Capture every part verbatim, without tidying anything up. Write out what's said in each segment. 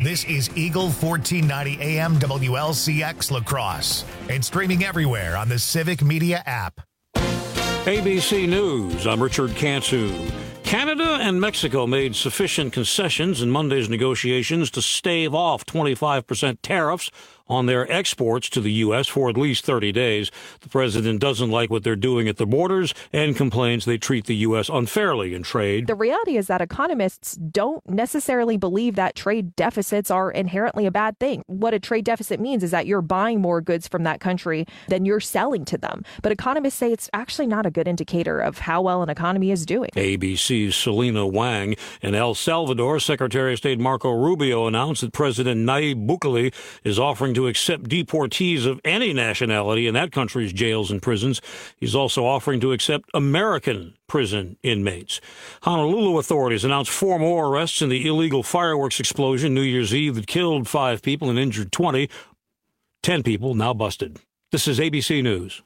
This is Eagle fourteen ninety A M W L C X La Crosse and streaming everywhere on the Civic Media app. A B C News, I'm Richard Cantu. Canada and Mexico made sufficient concessions in Monday's negotiations to stave off twenty-five percent tariffs on their exports to the U S for at least thirty days. The president doesn't like what they're doing at the borders and complains they treat the U S unfairly in trade. The reality is that economists don't necessarily believe that trade deficits are inherently a bad thing. What a trade deficit means is that you're buying more goods from that country than you're selling to them. But economists say it's actually not a good indicator of how well an economy is doing. A B C's Selena Wang. In El Salvador, Secretary of State Marco Rubio announced that President Nayib Bukele is offering to accept deportees of any nationality in that country's jails and prisons. He's also offering to accept American prison inmates. Honolulu authorities announced four more arrests in the illegal fireworks explosion New Year's Eve that killed five people and injured twenty. Ten people now busted. This is A B C News.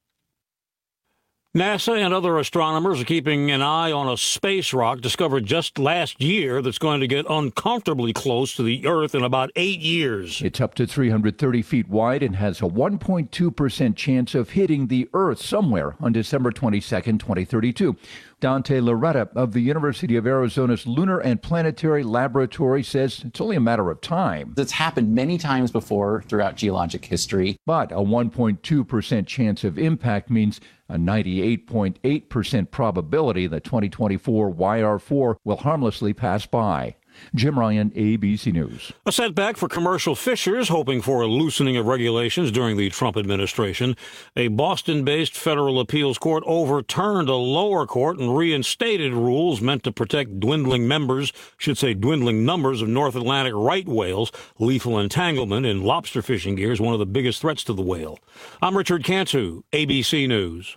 NASA and other astronomers are keeping an eye on a space rock discovered just last year that's going to get uncomfortably close to the Earth in about eight years. It's up to three hundred thirty feet wide and has a one point two percent chance of hitting the Earth somewhere on December twenty-second, twenty thirty-two. Dante Loretta of the University of Arizona's Lunar and Planetary Laboratory says it's only a matter of time. It's happened many times before throughout geologic history. But a one point two percent chance of impact means a ninety-eight point eight percent probability that twenty twenty-four Y R four will harmlessly pass by. Jim Ryan, A B C News. A setback for commercial fishers hoping for a loosening of regulations during the Trump administration. A Boston-based federal appeals court overturned a lower court and reinstated rules meant to protect dwindling members, should say dwindling numbers of North Atlantic right whales. Lethal entanglement in lobster fishing gear is one of the biggest threats to the whale. I'm Richard Cantu, A B C News.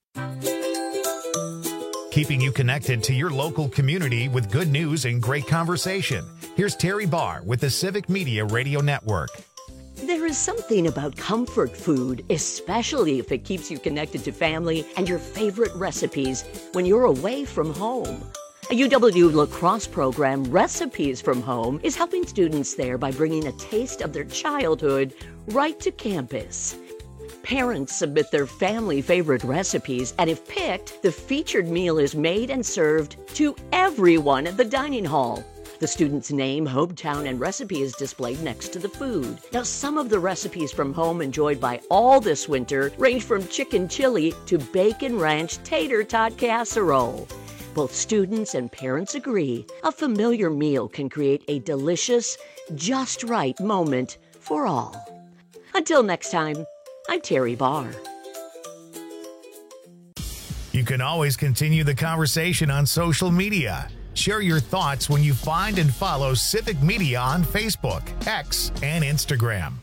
Keeping you connected to your local community with good news and great conversation. Here's Terry Barr with the Civic Media Radio Network. There is something about comfort food, especially if it keeps you connected to family and your favorite recipes when you're away from home. A U W La Crosse program, Recipes from Home, is helping students there by bringing a taste of their childhood right to campus. Parents submit their family favorite recipes, and if picked, the featured meal is made and served to everyone at the dining hall. The student's name, hometown, and recipe is displayed next to the food. Now, some of the recipes from home enjoyed by all this winter range from chicken chili to bacon ranch tater tot casserole. Both students and parents agree a familiar meal can create a delicious, just right moment for all. Until next time, I'm Terry Barr. You can always continue the conversation on social media. Share your thoughts when you find and follow Civic Media on Facebook, X, and Instagram.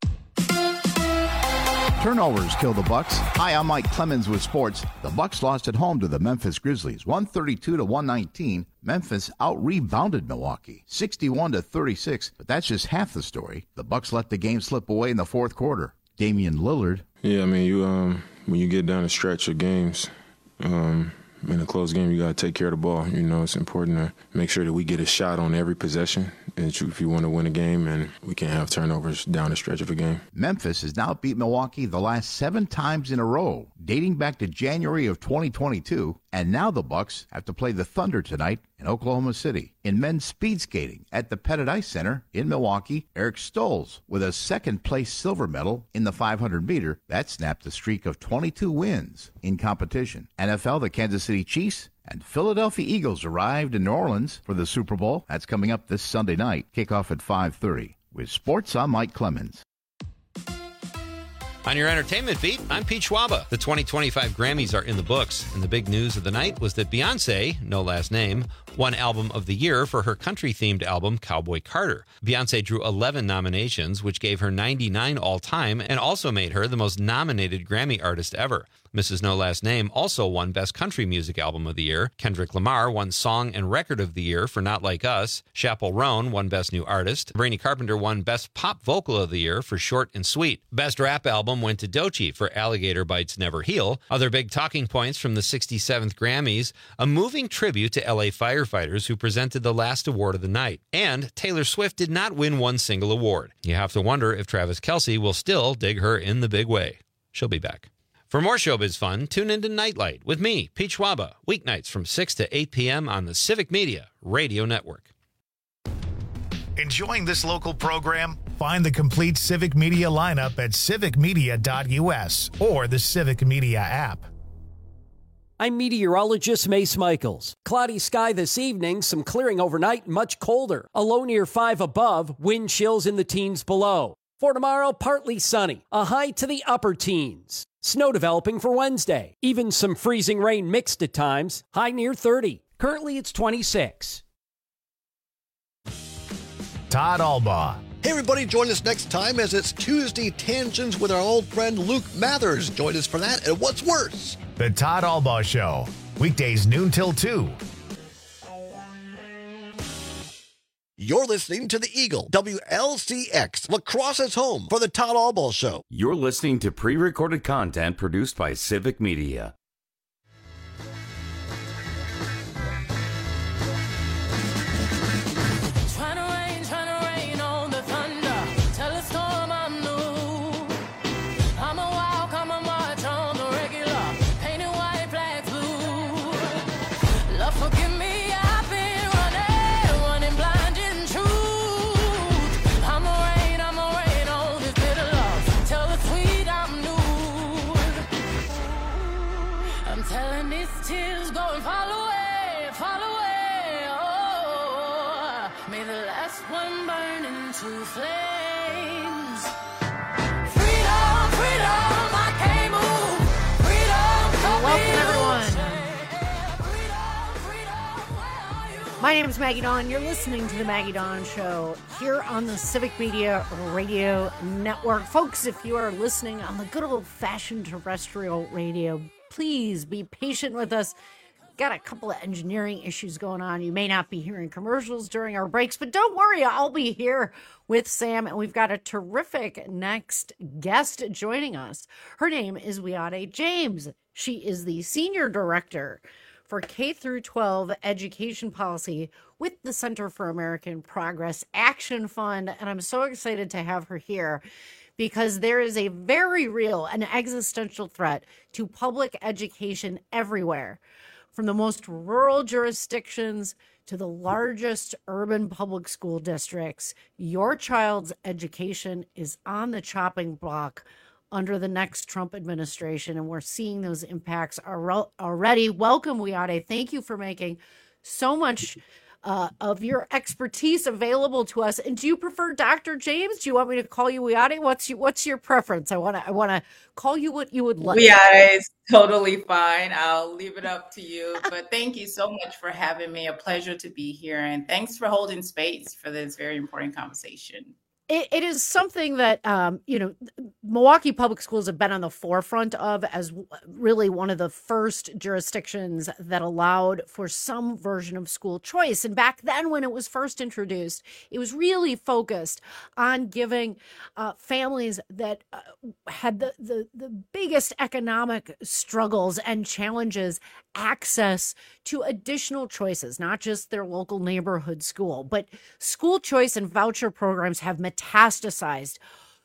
Turnovers kill the Bucks. Hi, I'm Mike Clemens with sports. The Bucks lost at home to the Memphis Grizzlies, one thirty-two to one nineteen. Memphis out-rebounded Milwaukee, sixty-one to thirty-six. But that's just half the story. The Bucks let the game slip away in the fourth quarter. Damian Lillard. Yeah, I mean, you um, when you get down a stretch of games, um, in a close game, you got to take care of the ball. You know, it's important to make sure that we get a shot on every possession if you want to win a game, and we can't have turnovers down the stretch of a game. Memphis has now beat Milwaukee the last seven times in a row, dating back to January of twenty twenty-two, and now the Bucks have to play the Thunder tonight in Oklahoma City. In men's speed skating at the Pettit Ice Center in Milwaukee, Eric Stolz with a second-place silver medal in the five hundred meter. That snapped a streak of twenty-two wins in competition. N F L, the Kansas City Chiefs and Philadelphia Eagles arrived in New Orleans for the Super Bowl. That's coming up this Sunday night. Kickoff at five thirty. With sports, I'm Mike Clemens. On your entertainment beat, I'm Pete Schwaba. The twenty twenty-five Grammys are in the books, and the big news of the night was that Beyoncé, no last name, won Album of the Year for her country-themed album, Cowboy Carter. Beyoncé drew eleven nominations, which gave her ninety-nine all-time, and also made her the most nominated Grammy artist ever. Missus No Last Name also won Best Country Music Album of the Year. Kendrick Lamar won Song and Record of the Year for Not Like Us. Chappell Roan won Best New Artist. Brainy Carpenter won Best Pop Vocal of the Year for Short and Sweet. Best Rap Album went to Doechii for Alligator Bites Never Heal. Other big talking points from the sixty-seventh Grammys, a moving tribute to L A Fire firefighters who presented the last award of the night. And Taylor Swift did not win one single award. You have to wonder if Travis Kelce will still dig her in the big way. She'll be back. For more showbiz fun, tune into Nightlight with me, Pete Schwaba, weeknights from six to eight p.m. on the Civic Media Radio Network. Enjoying this local program? Find the complete Civic Media lineup at civic media dot u s or the Civic Media app. I'm meteorologist Mace Michaels. Cloudy sky this evening, some clearing overnight, much colder. A low near five above, wind chills in the teens below. For tomorrow, partly sunny, a high to the upper teens. Snow developing for Wednesday. Even some freezing rain mixed at times, high near thirty. Currently, it's twenty-six. Todd Albaugh. Hey everybody, join us next time as it's Tuesday Tangents with our old friend Luke Mathers. Join us for that and What's Worse? The Todd Albaugh Show. Weekdays noon till two. You're listening to the Eagle, W L C X, La Crosse's home for the Todd Albaugh Show. You're listening to pre-recorded content produced by Civic Media. My name is Maggie Dawn. You're listening to The Maggie Dawn Show here on the Civic Media Radio Network. Folks, if you are listening on the good old-fashioned terrestrial radio, please be patient with us. Got a couple of engineering issues going on. You may not be hearing commercials during our breaks, but don't worry, I'll be here with Sam, and we've got a terrific next guest joining us. Her name is Wiade James. She is the Senior Director for K through twelve Education Policy with the Center for American Progress Action Fund. And I'm so excited to have her here because there is a very real and existential threat to public education everywhere, from the most rural jurisdictions to the largest urban public school districts. Your child's education is on the chopping block under the next Trump administration, and we're seeing those impacts already. Welcome, Wiade. Thank you for making so much uh, of your expertise available to us. And do you prefer Doctor James? Do you want me to call you Wiade? What's your, what's your preference? I want to I want to call you what you would like. Wiade is totally fine. I'll leave it up to you. But thank you so much for having me. A pleasure to be here, and thanks for holding space for this very important conversation. It, it is something that, um, you know, Milwaukee Public Schools have been on the forefront of as really one of the first jurisdictions that allowed for some version of school choice. And back then when it was first introduced, it was really focused on giving uh, families that uh, had the, the, the biggest economic struggles and challenges access to additional choices, not just their local neighborhood school, but school choice and voucher programs have metastasized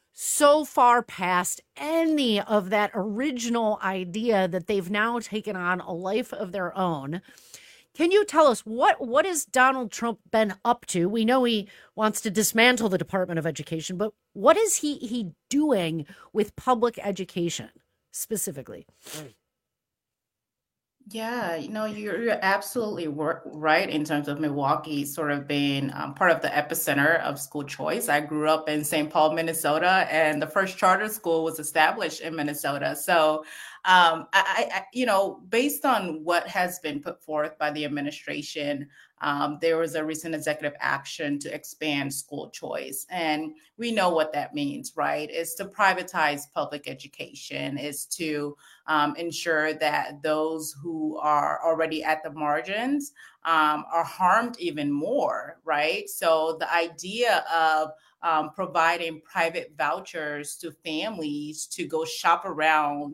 so far past any of that original idea that they've now taken on a life of their own. Can you tell us what what has Donald Trump been up to? We know he wants to dismantle the Department of Education, but what is he he doing with public education specifically? Yeah, you know, you're, you're absolutely right in terms of Milwaukee sort of being um, part of the epicenter of school choice. I grew up in Saint Paul, Minnesota, and the first charter school was established in Minnesota. So, um, I, I, you know, based on what has been put forth by the administration, um, there was a recent executive action to expand school choice. And we know what that means, right? It's to privatize public education, is to um, ensure that those who are already at the margins um, are harmed even more, right? So the idea of um, providing private vouchers to families to go shop around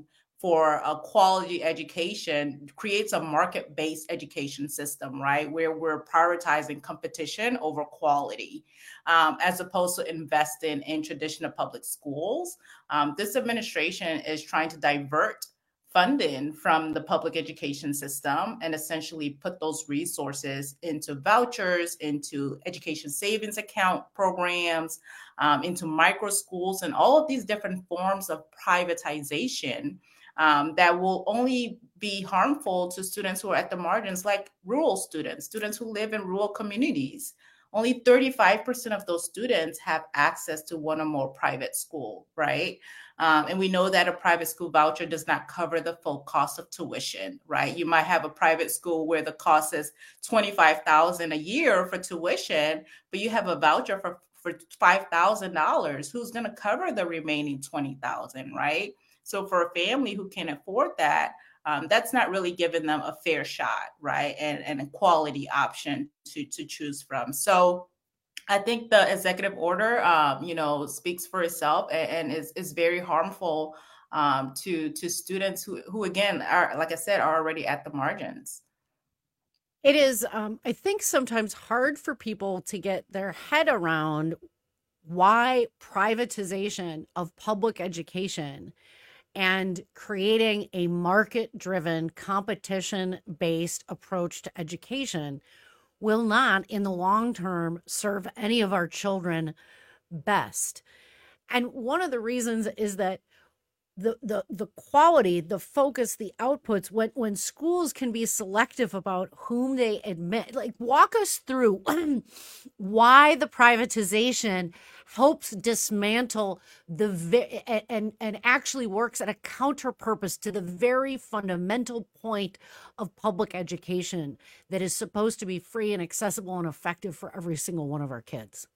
for a quality education creates a market-based education system, right? Where we're prioritizing competition over quality, um, as opposed to investing in traditional public schools. Um, this administration is trying to divert funding from the public education system and essentially put those resources into vouchers, into education savings account programs, um, into micro schools, and all of these different forms of privatization um, that will only be harmful to students who are at the margins, like rural students, students who live in rural communities. Only thirty-five percent of those students have access to one or more private school, right? Um, and we know that a private school voucher does not cover the full cost of tuition, right? You might have a private school where the cost is twenty-five thousand dollars a year for tuition, but you have a voucher for, for five thousand dollars. Who's going to cover the remaining twenty thousand dollars, right? So for a family who can afford that, um, that's not really giving them a fair shot, right? And, and a quality option to, to choose from. So I think the executive order, um, you know, speaks for itself and, and is, is very harmful um, to to students who, who, again, are, like I said, are already at the margins. It is, um, I think, sometimes hard for people to get their head around why privatization of public education and creating a market-driven, competition-based approach to education will not, in the long term, serve any of our children best. And one of the reasons is that the the the quality, the focus, the outputs, when when schools can be selective about whom they admit, like walk us through why the privatization helps dismantle the and and actually works at a counter purpose to the very fundamental point of public education that is supposed to be free and accessible and effective for every single one of our kids.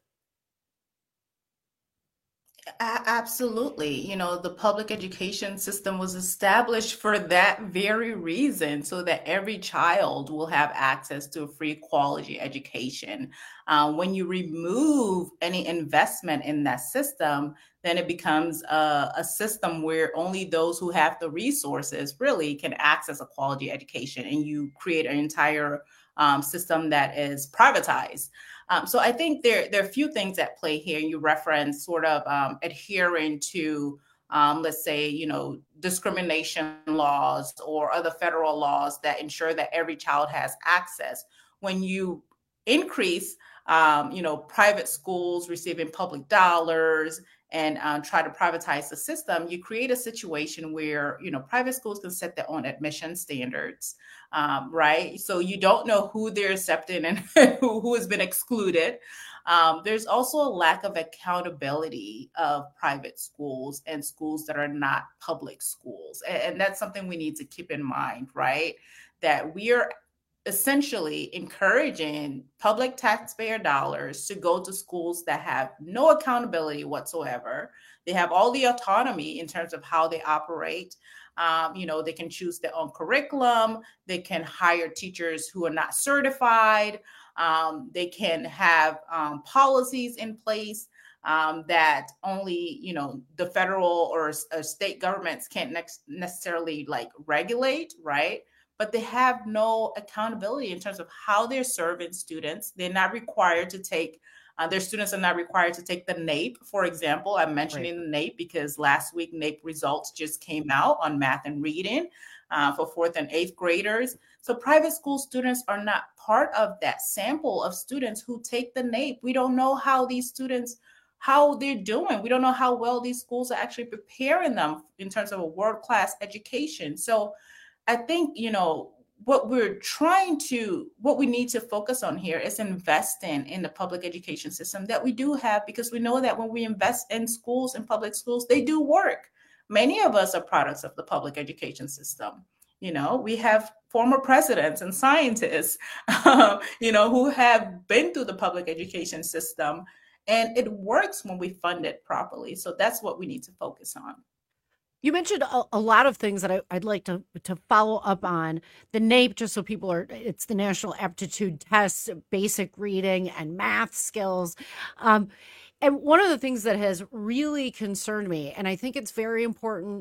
Absolutely. You know, the public education system was established for that very reason, so that every child will have access to a free quality education. Uh, when you remove any investment in that system, then it becomes a, a system where only those who have the resources really can access a quality education, and you create an entire um, system that is privatized. Um, so I think there, there are a few things at play here. You reference sort of um, adhering to, um, let's say, you know, discrimination laws or other federal laws that ensure that every child has access. When you increase, um, you know, private schools receiving public dollars and uh, try to privatize the system, you create a situation where, you know, private schools can set their own admission standards. Um, right? So you don't know who they're accepting and who, who has been excluded. Um, there's also a lack of accountability of private schools and schools that are not public schools. And, and that's something we need to keep in mind, right? That we are essentially encouraging public taxpayer dollars to go to schools that have no accountability whatsoever. They have all the autonomy in terms of how they operate. Um, you know, they can choose their own curriculum. They can hire teachers who are not certified. Um, they can have um, policies in place um, that only, you know, the federal or, or state governments can't ne- necessarily like regulate, right? But they have no accountability in terms of how they're serving students. They're not required to take Uh, their students are not required to take the NAEP, for example. I'm mentioning right. the NAEP because last week NAEP results just came out on math and reading uh, for fourth and eighth graders. So private school students are not part of that sample of students who take the NAEP. We don't know how these students, how they're doing. We don't know how well these schools are actually preparing them in terms of a world-class education. So I think, you know, what we're trying to, what we need to focus on here is investing in the public education system that we do have, because we know that when we invest in schools and public schools, they do work. Many of us are products of the public education system. You know, we have former presidents and scientists, uh, you know, who have been through the public education system, and it works when we fund it properly. So that's what we need to focus on. You mentioned a, a lot of things that I, I'd like to to follow up on. The NAEP, just so people are, it's the National Aptitude Test, basic reading and math skills. Um, and one of the things that has really concerned me, and I think it's very important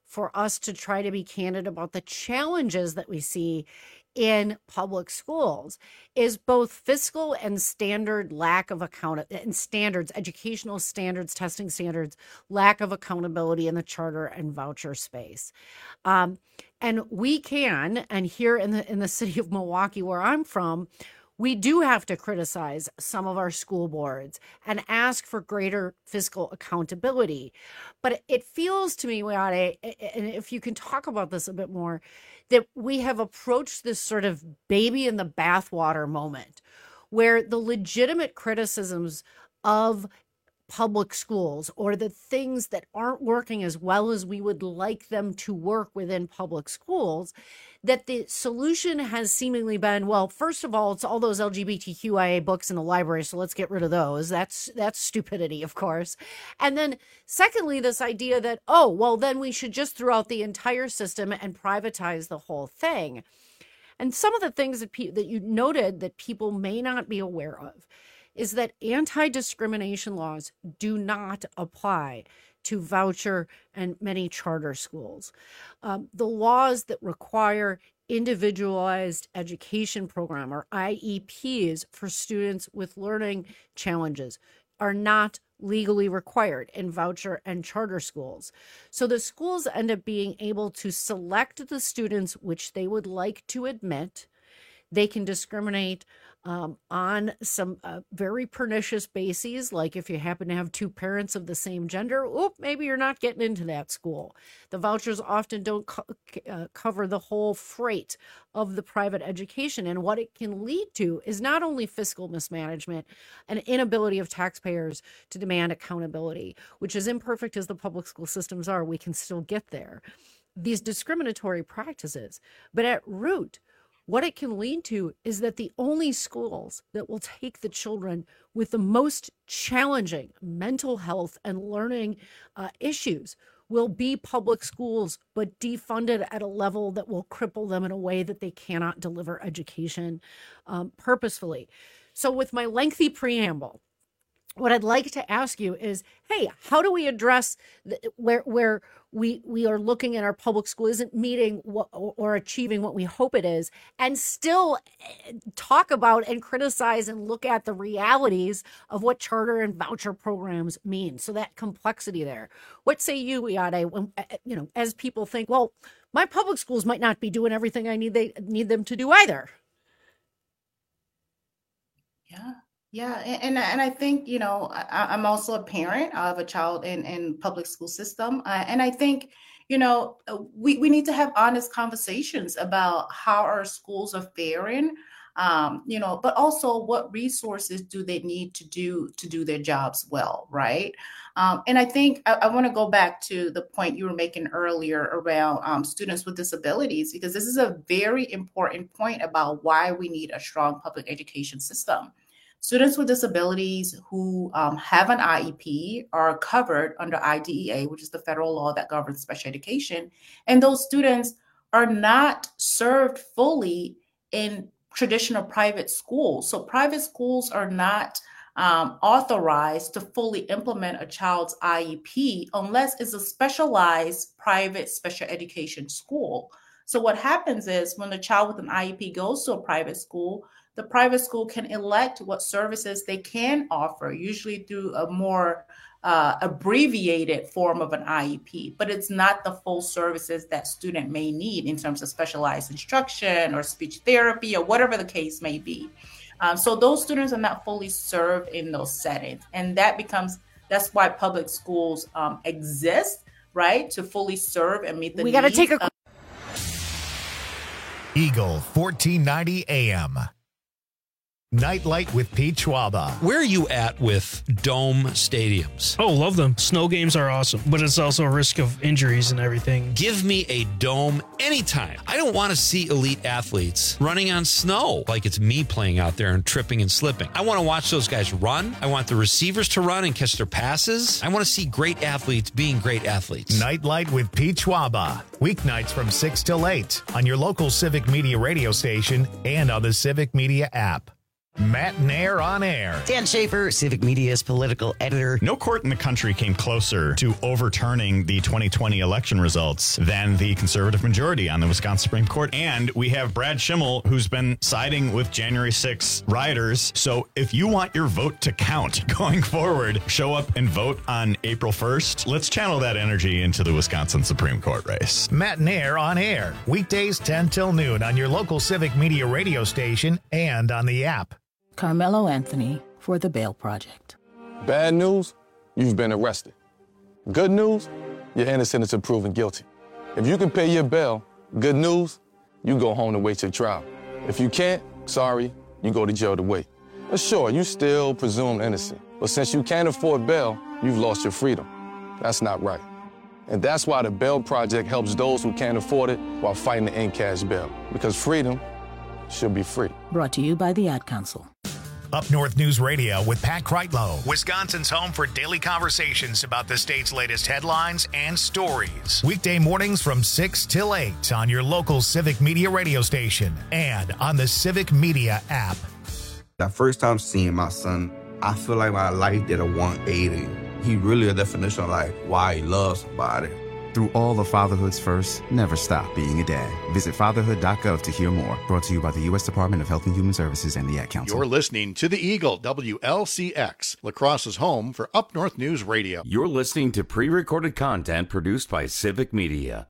for us to try to be candid about the challenges that we see in public schools is both fiscal and standard lack of account and standards, educational standards, testing standards, lack of accountability in the charter and voucher space. Um, and we can, and here in the in the city of Milwaukee, where I'm from, we do have to criticize some of our school boards and ask for greater fiscal accountability. But it feels to me, Weyate, and if you can talk about this a bit more, that we have approached this sort of baby in the bathwater moment where the legitimate criticisms of public schools or the things that aren't working as well as we would like them to work within public schools, that the solution has seemingly been, well, first of all, it's all those L G B T Q I A books in the library, so let's get rid of those. That's that's stupidity, of course. And then secondly, this idea that, oh, well, then we should just throw out the entire system and privatize the whole thing. And some of the things that, pe- that you noted that people may not be aware of is that anti-discrimination laws do not apply to voucher and many charter schools. Um, the laws that require individualized education program or I E Ps for students with learning challenges are not legally required in voucher and charter schools. So the schools end up being able to select the students which they would like to admit. They can discriminate um, on some uh, very pernicious bases, like if you happen to have two parents of the same gender, oop, maybe you're not getting into that school. The vouchers often don't co- uh, cover the whole freight of the private education. And what it can lead to is not only fiscal mismanagement, an inability of taxpayers to demand accountability, which as imperfect as the public school systems are, we can still get there. These discriminatory practices, but at root, what it can lead to is that the only schools that will take the children with the most challenging mental health and learning uh, issues will be public schools, but defunded at a level that will cripple them in a way that they cannot deliver education um, purposefully. So with my lengthy preamble, what I'd like to ask you is, hey, how do we address the, where where we we are looking at our public school isn't meeting what, or achieving what we hope it is, and still talk about and criticize and look at the realities of what charter and voucher programs mean? So that complexity there. What say you, Weyate, when, you know, as people think, well, my public schools might not be doing everything I need they need them to do either. Yeah. Yeah, and and I think, you know, I, I'm also a parent of a child in in public school system, uh, and I think, you know, we we need to have honest conversations about how our schools are faring, um, you know, but also what resources do they need to do to do their jobs well, right? Um, and I think I, I want to go back to the point you were making earlier around um, students with disabilities, because this is a very important point about why we need a strong public education system. Students with disabilities who um, have an I E P are covered under I D E A, which is the federal law that governs special education. And those students are not served fully in traditional private schools. So private schools are not um, authorized to fully implement a child's I E P unless it's a specialized private special education school. So what happens is when the child with an I E P goes to a private school, the private school can elect what services they can offer, usually through a more uh, abbreviated form of an I E P, but it's not the full services that student may need in terms of specialized instruction or speech therapy or whatever the case may be. Um, so those students are not fully served in those settings. And that becomes, that's why public schools um, exist, right? To fully serve and meet the we needs. We got to take a... Of- Eagle fourteen ninety A M. Nightlight with Pete Schwaba. Where are you at with dome stadiums? Oh, love them. Snow games are awesome, but it's also a risk of injuries and everything. Give me a dome anytime. I don't want to see elite athletes running on snow like it's me playing out there and tripping and slipping. I want to watch those guys run. I want the receivers to run and catch their passes. I want to see great athletes being great athletes. Nightlight with Pete Schwaba. Weeknights from six till eight on your local Civic Media radio station and on the Civic Media app. Matt Nair on air. Dan Schaefer, Civic Media's political editor. No court in the country came closer to overturning the twenty twenty election results than the conservative majority on the Wisconsin Supreme Court. And we have Brad Schimmel, who's been siding with January sixth rioters. So if you want your vote to count going forward, show up and vote on April first. Let's channel that energy into the Wisconsin Supreme Court race. Matt Nair on air. Weekdays ten till noon on your local Civic Media radio station and on the app. Carmelo Anthony for the Bail Project. Bad news, you've been arrested. Good news, you're innocent until proven guilty. If you can pay your bail, good news, you go home to wait your trial. If you can't, sorry, you go to jail to wait. But sure, you still presumed innocent. But since you can't afford bail, you've lost your freedom. That's not right. And that's why the Bail Project helps those who can't afford it while fighting to end cash bail. Because freedom should be free. Brought to you by the Ad Council. Up North News Radio with Pat Kreitlow, Wisconsin's home for daily conversations about the state's latest headlines and stories. Weekday mornings from six till eight on your local Civic Media radio station and on the Civic Media app. The first time seeing my son, I feel like my life did a one eighty. He really a definition of like why he loves somebody. Through all the fatherhood's first, never stop being a dad. Visit fatherhood dot gov to hear more. Brought to you by the U S Department of Health and Human Services and the Ad Council. You're listening to the Eagle, W L C X, La Crosse's home for Up North News Radio. You're listening to pre-recorded content produced by Civic Media.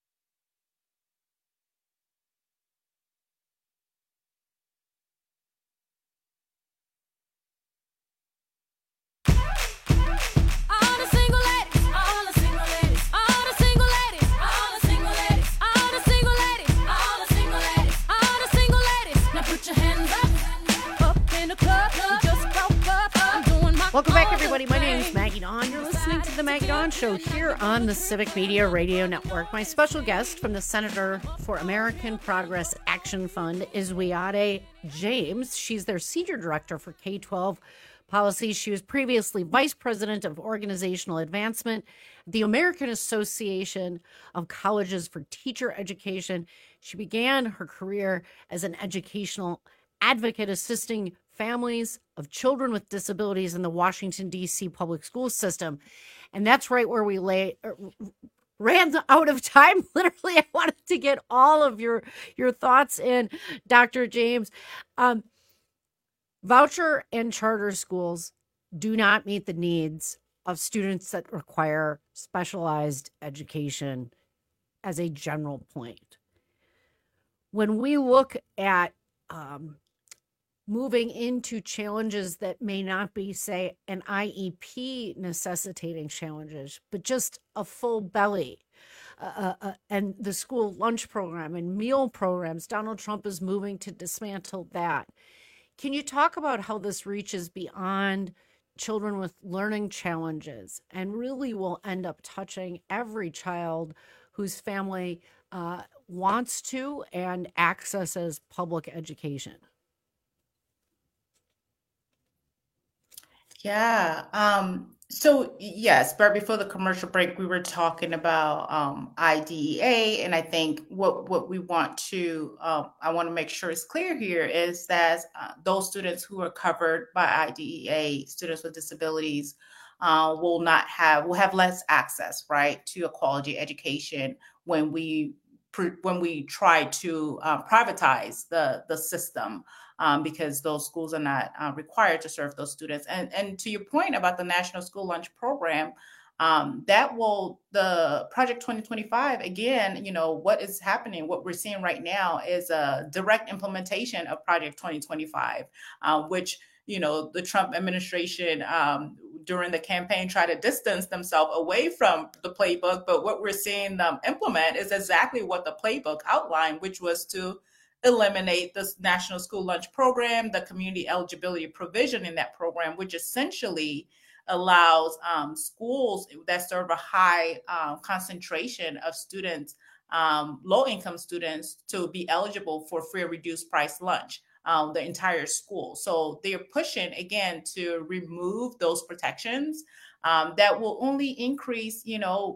Welcome back, everybody. My name is Maggie Dawn. You're listening to The Maggie Dawn Show here on the Civic Media Radio Network. My special guest from the Senator for American Progress Action Fund is Wiade James. She's their Senior Director for K twelve Policy. She was previously Vice President of Organizational Advancement at the American Association of Colleges for Teacher Education. She began her career as an educational advocate assisting families of children with disabilities in the Washington, D C public school system. And that's right where we lay, uh, ran out of time. Literally, I wanted to get all of your, your thoughts in, Doctor James. Um, voucher and charter schools do not meet the needs of students that require specialized education as a general point. When we look at um, moving into challenges that may not be, say, an I E P necessitating challenges, but just a full belly uh, uh, and the school lunch program and meal programs. Donald Trump is moving to dismantle that. Can you talk about how this reaches beyond children with learning challenges and really will end up touching every child whose family uh, wants to and accesses public education? Yeah. Um, so yes, but before the commercial break, we were talking about um, I D E A, and I think what what we want to um, I want to make sure is clear here is that uh, those students who are covered by I D E A, students with disabilities, uh, will not have will have less access, right, to a quality education when we when we try to uh, privatize the the system. Um, because those schools are not uh, required to serve those students. And, and to your point about the National School Lunch Program, um, that will, the Project twenty twenty-five, again, you know, what is happening, what we're seeing right now is a direct implementation of Project twenty twenty-five, uh, which, you know, the Trump administration um, during the campaign tried to distance themselves away from the playbook. But what we're seeing them implement is exactly what the playbook outlined, which was to eliminate the National School Lunch Program, the community eligibility provision in that program, which essentially allows um, schools that serve a high uh, concentration of students, um, low-income students, to be eligible for free or reduced price lunch, um, the entire school. So they're pushing, again, to remove those protections um, that will only increase, you know,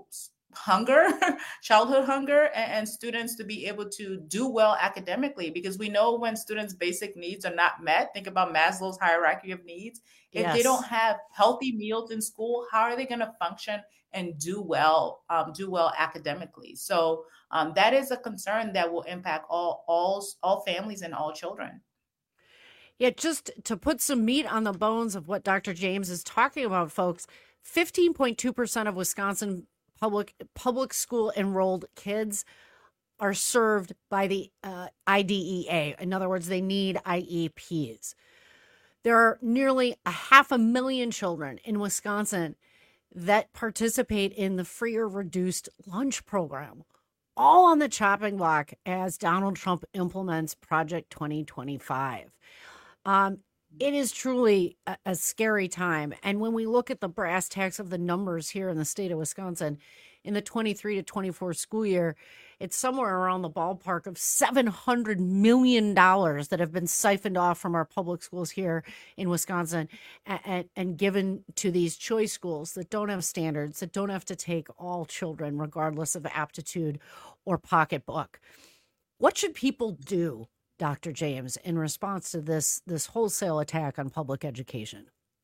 hunger, childhood hunger, and, and students to be able to do well academically, because we know when students' basic needs are not met, think about Maslow's hierarchy of needs. If Yes. they don't have healthy meals in school, how are they going to function and do well, um, do well academically? So um, that is a concern that will impact all, all, all families and all children. Yeah, just to put some meat on the bones of what Doctor James is talking about, folks, fifteen point two percent of Wisconsin public public school enrolled kids are served by the uh, I D E A. In other words, they need I E Ps. There are nearly a half a million children in Wisconsin that participate in the free or reduced lunch program, all on the chopping block as Donald Trump implements Project twenty twenty-five. Um, it is truly a, a scary time. And when we look at the brass tacks of the numbers here in the state of Wisconsin, in the twenty-three to twenty-four school year, it's somewhere around the ballpark of seven hundred million dollars that have been siphoned off from our public schools here in Wisconsin and, and, and given to these choice schools that don't have standards, that don't have to take all children regardless of aptitude or pocketbook. What should people do, Doctor James, in response to this, this wholesale attack on public education?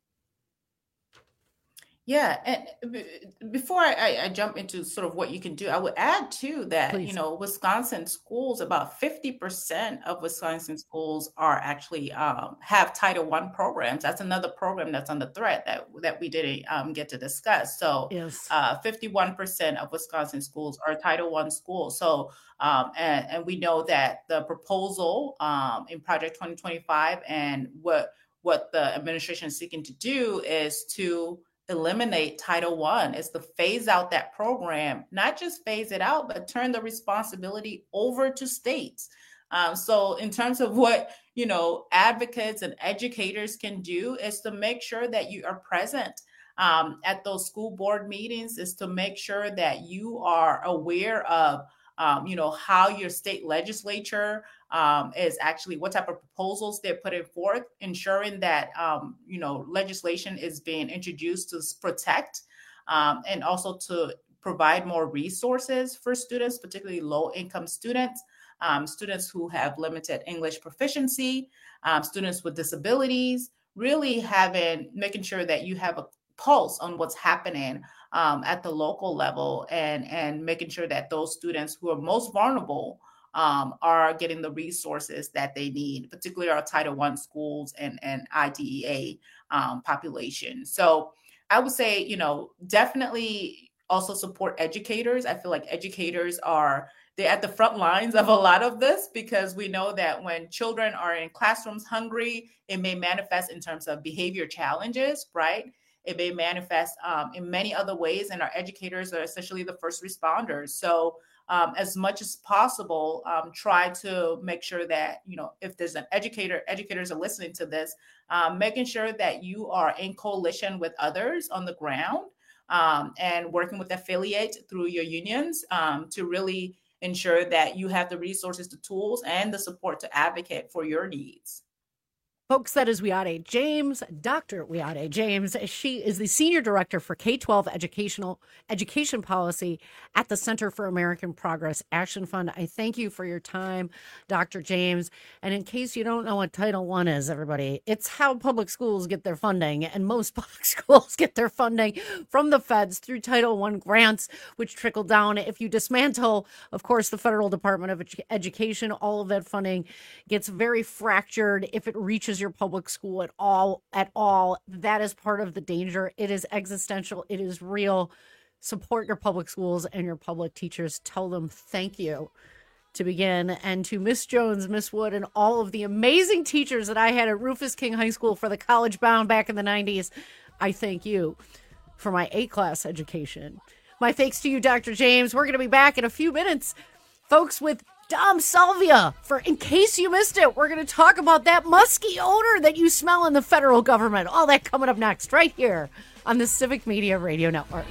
Yeah, and b- before I, I- I jump into sort of what you can do, I would add too that, you Please. know, Wisconsin schools, about fifty percent of Wisconsin schools are actually um, have Title One programs. That's another program that's under threat that that we didn't um, get to discuss. So Yes. uh, fifty-one percent of Wisconsin schools are Title One schools. So um, and, and we know that the proposal um, in Project twenty twenty-five and what what the administration is seeking to do is to eliminate Title One, is to phase out that program, not just phase it out, but turn the responsibility over to states. Um, so in terms of what, you know, advocates and educators can do is to make sure that you are present um, at those school board meetings, is to make sure that you are aware of Um, you know, how your state legislature um, is actually, what type of proposals they're putting forth, ensuring that, um, you know, legislation is being introduced to protect um, and also to provide more resources for students, particularly low income students, um, students who have limited English proficiency, um, students with disabilities, really having, making sure that you have a pulse on what's happening um, at the local level, and and making sure that those students who are most vulnerable um, are getting the resources that they need, particularly our Title One schools and, and I D E A um, population. So I would say, you know, definitely also support educators. I feel like educators are, they're at the front lines of a lot of this, because we know that when children are in classrooms hungry, it may manifest in terms of behavior challenges, right? It may manifest um, in many other ways, and our educators are essentially the first responders. So um, as much as possible, um, try to make sure that, you know, if there's an educator, educators are listening to this, um, making sure that you are in coalition with others on the ground um, and working with affiliates through your unions um, to really ensure that you have the resources, the tools, and the support to advocate for your needs. Folks, that is Wiade James, Doctor Wiade James. She is the Senior Director for K twelve Educational Education Policy at the Center for American Progress Action Fund. I thank you for your time, Doctor James. And in case you don't know what Title One is, everybody, it's how public schools get their funding. And most public schools get their funding from the feds through Title One grants, which trickle down. If you dismantle, of course, the Federal Department of Edu- Education, all of that funding gets very fractured. If it reaches your public school at all, at all, that is part of the danger. It is existential. It is real. Support your public schools and your public teachers. Tell them thank you to begin. And to Miss Jones, Miss Wood, and all of the amazing teachers that I had at Rufus King High School for the college bound back in the nineties, I thank you for my A-class education. My thanks to you, Doctor James. We're going to be back in a few minutes, folks, with Dom Salvia. For in case you missed it, we're going to talk about that musky odor that you smell in the federal government. All that coming up next, right here on the Civic Media Radio Network.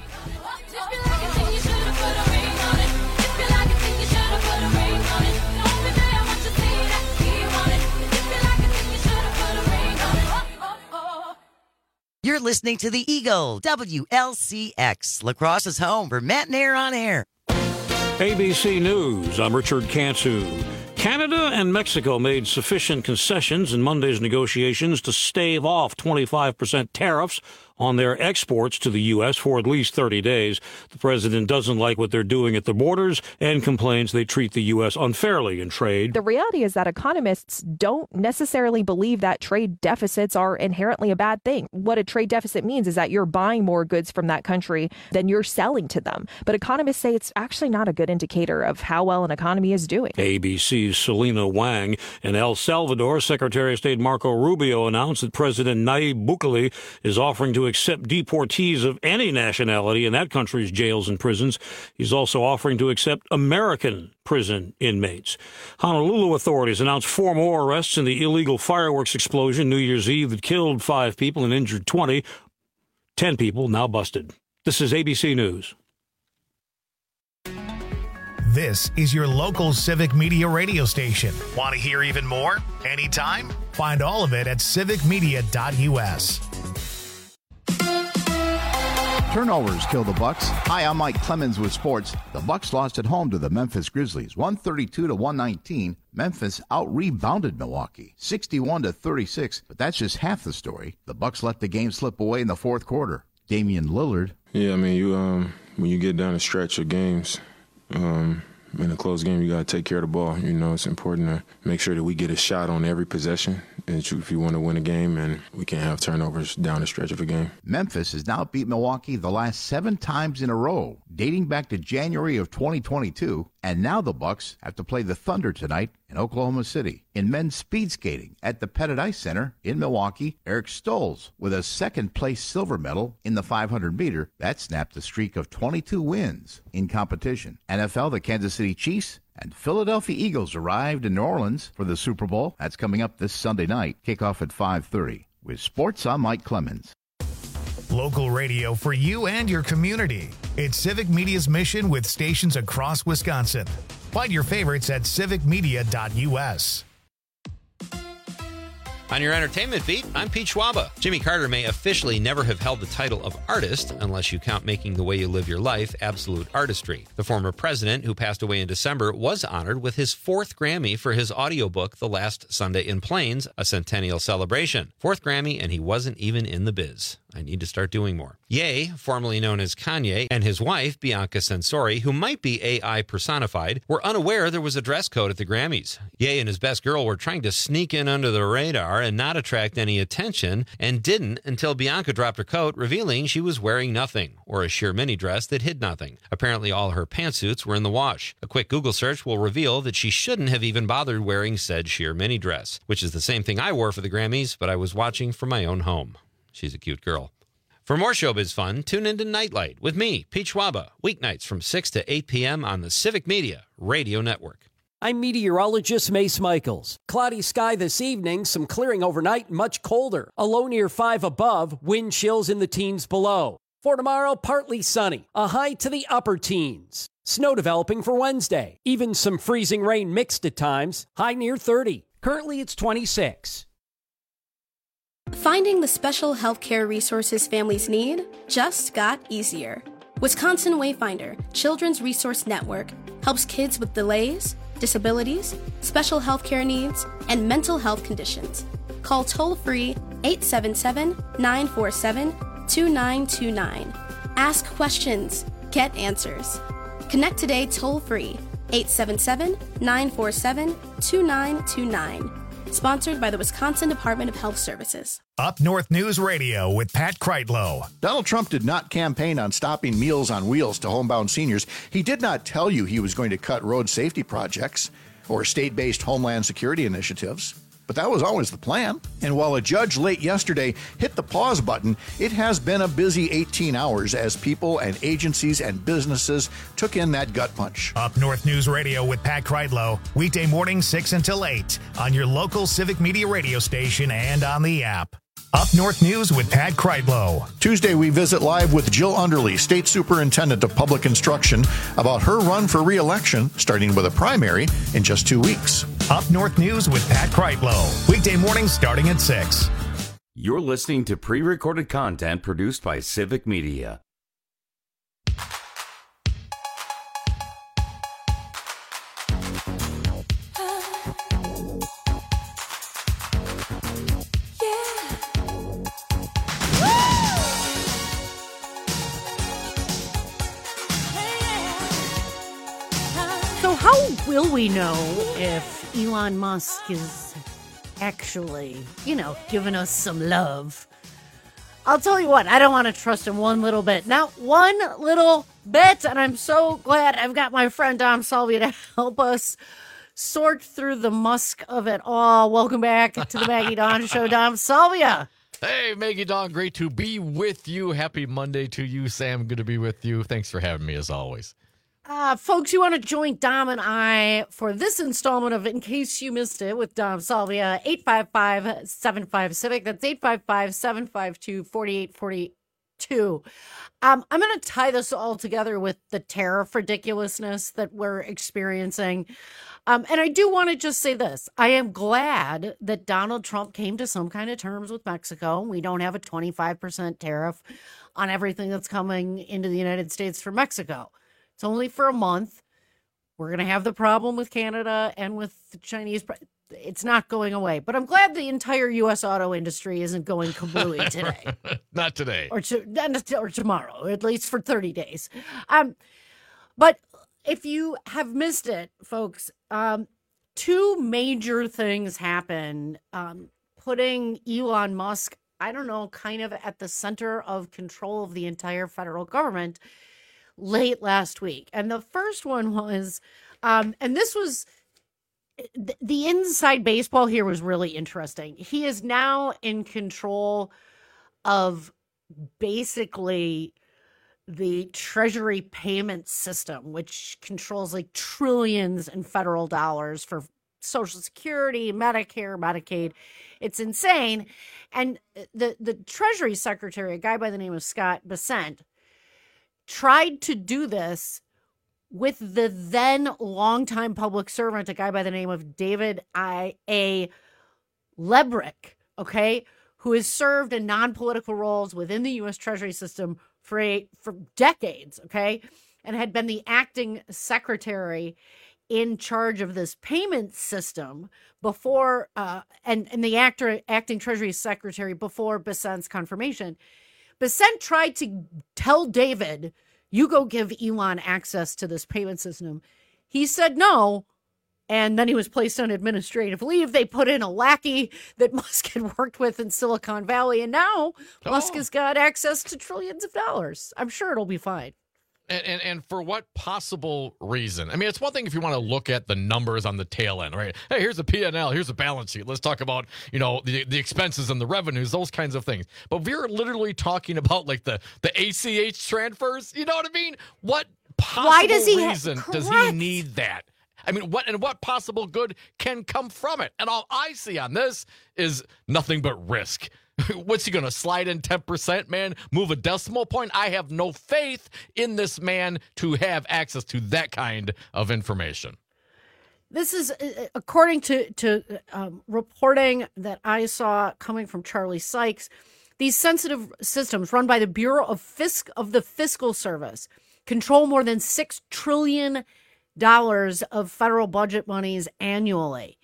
You're listening to the Eagle, W L C X, La Crosse's home for Matt and Air on Air. A B C News, I'm Richard Cantu. Canada and Mexico made sufficient concessions in Monday's negotiations to stave off twenty-five percent tariffs on their exports to the U S for at least thirty days. The president doesn't like what they're doing at the borders and complains they treat the U S unfairly in trade. The reality is that economists don't necessarily believe that trade deficits are inherently a bad thing. What a trade deficit means is that you're buying more goods from that country than you're selling to them. But economists say it's actually not a good indicator of how well an economy is doing. A B C's Selena Wang. In El Salvador, Secretary of State Marco Rubio announced that President Nayib Bukele is offering to accept deportees of any nationality in that country's jails and prisons. He's also offering to accept American prison inmates. Honolulu authorities announced four more arrests in the illegal fireworks explosion New Year's Eve that killed five people and injured twenty. Ten people now busted. This is A B C News. This is your local Civic Media radio station. Want to hear even more? Anytime? Find all of it at civic media dot U S. Turnovers kill the Bucks. Hi, I'm Mike Clemens with sports. The Bucks lost at home to the Memphis Grizzlies, one thirty-two to one nineteen. Memphis out-rebounded Milwaukee, sixty-one to thirty-six. But that's just half the story. The Bucks let the game slip away in the fourth quarter. Damian Lillard. Yeah, I mean, you um, when you get down a stretch of games, um, in a close game, you got to take care of the ball. You know, it's important to make sure that we get a shot on every possession if you want to win a game, and we can't have turnovers down the stretch of a game. Memphis has now beat Milwaukee the last seven times in a row, dating back to January of twenty twenty-two, and now the Bucks have to play the Thunder tonight in Oklahoma City. In men's speed skating at the Pettit Ice Center in Milwaukee, Eric Stolz with a second-place silver medal in the five hundred meter. That snapped a streak of twenty-two wins in competition. N F L, the Kansas City Chiefs and Philadelphia Eagles arrived in New Orleans for the Super Bowl. That's coming up this Sunday night. Kickoff at five thirty. With sports, I'm Mike Clemens. Local radio for you and your community. It's Civic Media's mission with stations across Wisconsin. Find your favorites at civic media dot U S. On your entertainment beat, I'm Pete Schwaba. Jimmy Carter may officially never have held the title of artist unless you count Making the Way You Live Your Life absolute artistry. The former president, who passed away in December, was honored with his fourth Grammy for his audiobook, The Last Sunday in Plains, a centennial celebration. Fourth Grammy, and he wasn't even in the biz. I need to start doing more. Ye, formerly known as Kanye, and his wife, Bianca Censori, who might be A I personified, were unaware there was a dress code at the Grammys. Ye and his best girl were trying to sneak in under the radar and not attract any attention, and didn't until Bianca dropped her coat, revealing she was wearing nothing, or a sheer mini dress that hid nothing. Apparently all her pantsuits were in the wash. A quick Google search will reveal that she shouldn't have even bothered wearing said sheer mini dress, which is the same thing I wore for the Grammys, but I was watching from my own home. She's a cute girl. For more showbiz fun, tune into Nightlight with me, Pete Schwaba, weeknights from six to eight p.m. on the Civic Media Radio Network. I'm meteorologist Mace Michaels. Cloudy sky this evening, some clearing overnight, much colder. A low near five above, wind chills in the teens below. For tomorrow, partly sunny, a high to the upper teens. Snow developing for Wednesday. Even some freezing rain mixed at times, high near thirty. Currently, it's twenty-six. Finding the special healthcare resources families need just got easier. Wisconsin Wayfinder Children's Resource Network helps kids with delays, disabilities, special healthcare needs, and mental health conditions. Call toll-free eight seven seven, nine four seven, two nine two nine. Ask questions. Get answers. Connect today toll-free eight seven seven, nine four seven, two nine two nine. Sponsored by the Wisconsin Department of Health Services. Up North News Radio with Pat Kreitlow. Donald Trump did not campaign on stopping Meals on Wheels to homebound seniors. He did not tell you he was going to cut road safety projects or state-based homeland security initiatives. But that was always the plan. And while a judge late yesterday hit the pause button, it has been a busy eighteen hours as people and agencies and businesses took in that gut punch. Up North News Radio with Pat Kreitlow, weekday mornings six until eight on your local Civic Media radio station and on the app. Up North News with Pat Kreitlow. Tuesday, we visit live with Jill Underly, State Superintendent of Public Instruction, about her run for re-election, starting with a primary in just two weeks. Up North News with Pat Kreitlow. Weekday mornings starting at six. You're listening to pre-recorded content produced by Civic Media. So how will we know if Elon Musk is actually, you know, giving us some love? I'll tell you what, I don't want to trust him one little bit. Not one little bit. And I'm so glad I've got my friend Dom Salvia to help us sort through the Musk of it all. Welcome back to the Maggie Dawn Show, Dom Salvia. Hey, Maggie Dawn, great to be with you. Happy Monday to you, Sam. Good to be with you. Thanks for having me, as always. Uh, folks, you want to join Dom and I for this installment of In Case You Missed It with Dom Salvia, eight five five, seven five, Civic. That's eight five five, seven five two, four eight four two. Um, I'm going to tie this all together with the tariff ridiculousness that we're experiencing. Um, and I do want to just say this. I am glad that Donald Trump came to some kind of terms with Mexico. We don't have a twenty-five percent tariff on everything that's coming into the United States from Mexico. It's only for a month. We're going to have the problem with Canada and with the Chinese. It's not going away. But I'm glad the entire U S auto industry isn't going kablooey today. Not today. Or, to, or tomorrow, at least for thirty days. Um, but if you have missed it, folks, um, two major things happen, um, putting Elon Musk, I don't know, kind of at the center of control of the entire federal government late last week. And the first one was, um, and this was, th- the inside baseball here was really interesting. He is now in control of basically the Treasury payment system, which controls like trillions in federal dollars for Social Security, Medicare, Medicaid. It's insane. And the, the Treasury Secretary, a guy by the name of Scott Bessent, tried to do this with the then longtime public servant, a guy by the name of David I. A. Lebrick, okay, who has served in non-political roles within the U S Treasury system for a, for decades, okay, and had been the acting secretary in charge of this payment system before, uh, and, and the actor, acting Treasury secretary before Bessent's confirmation. Bessent tried to tell David, you go give Elon access to this payment system. He said no, and then he was placed on administrative leave. They put in a lackey that Musk had worked with in Silicon Valley, and now oh. Musk has got access to trillions of dollars. I'm sure it'll be fine. And, and and for what possible reason? I mean, it's one thing if you want to look at the numbers on the tail end, right? Hey, here's a P and L, here's a balance sheet. Let's talk about, you know, the, the expenses and the revenues, those kinds of things. But we're literally talking about like the, the A C H transfers. You know what I mean? What possible Why does he reason ha- does he need that? I mean, what and what possible good can come from it? And all I see on this is nothing but risk. What's he going to slide in ten percent, man? Move a decimal point? I have no faith in this man to have access to that kind of information. This is according to, to um, reporting that I saw coming from Charlie Sykes. These sensitive systems run by the Bureau of Fisc of the Fiscal Service control more than six trillion dollars of federal budget monies annually.